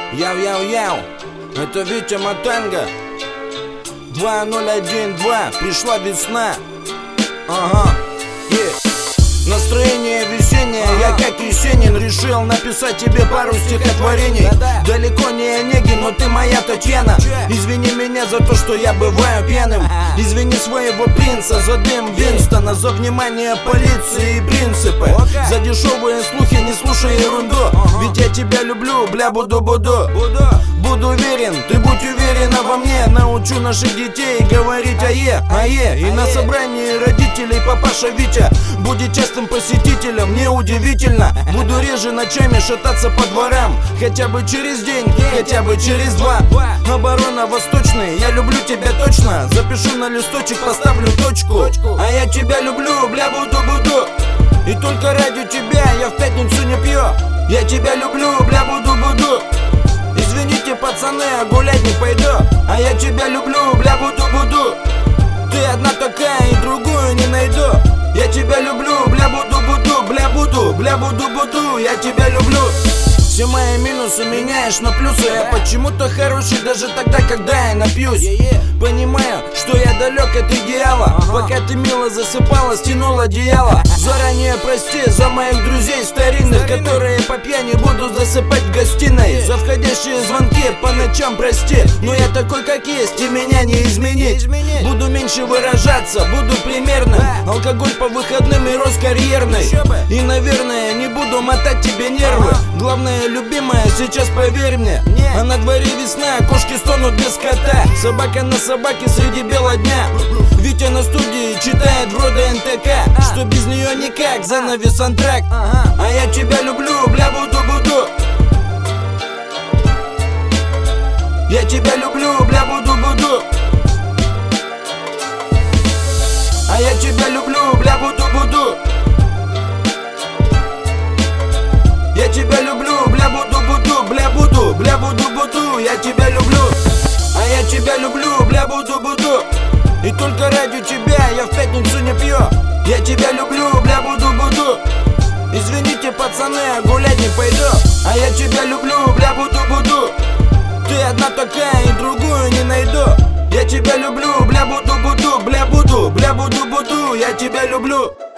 Яу-яу-яу, это Витя Матенга. 2012, пришла весна. Ага, Настроение весеннее, я как Есенин решил написать тебе пару стихотворений. Далеко не Онегин, но ты моя Татьяна. Извини меня за то, что я бываю пьяным. Извини своего принца за дым Винстона, за внимание полиции и принципы, за дешевые слухи, не слушай ерунду. Ведь я тебя люблю, бля, буду уверен, ты будь уверена во мне. Научу наших детей говорить ае. И на собрании родителей папаша Витя будет частым посетителем. Неудивительно, буду реже ночами шататься по дворам. Хотя бы через день, хотя бы через два. Оборона Восточный, я люблю тебя точно. Запишу на листочек, поставлю точку. А я тебя люблю, бля, буду. И только ради тебя я в пятницу не пью. Я тебя люблю, бля, буду. Извините, пацаны, а гулять не пойду. А я тебя люблю, бля, буду. Ты одна такая и другую не найду. Я тебя люблю, бля, буду, я тебя люблю. Все мои минусы меняешь на плюсы. Я почему-то хороший даже тогда, когда я напьюсь. Понимаю, что я далек от идеала. Пока ты мило засыпала, стянул одеяло. Заранее прости за моих друзей старинных, которые по пьяни будут засыпать в гостиной. За входящие звонки по ночам прости, но я такой как есть, и меня не изменить. Буду меньше выражаться, буду примерным. Алкоголь по выходным и рост карьерный. И, наверное, не буду мотать тебе нервы. Главное, любимая, сейчас поверь мне, а на дворе весна, кошки стонут без кота. Собака на собаке среди бела дня. Витя на студии читает вроде НТК, что без нее никак, занавес антракт. А я тебя люблю, бля, буду. Я тебя люблю, бля, буду. А я тебя люблю, бля, буду. Я тебя люблю, бля, буду. Я тебя люблю. А я тебя люблю, бля, буду. И только ради тебя я в пятницу не пью. Я тебя люблю, бля, буду. Извините, пацаны, а гулять не пойду. А я тебя люблю, бля, буду. Ты одна такая и другую не найду. Я тебя люблю, бля, буду. Я тебя люблю.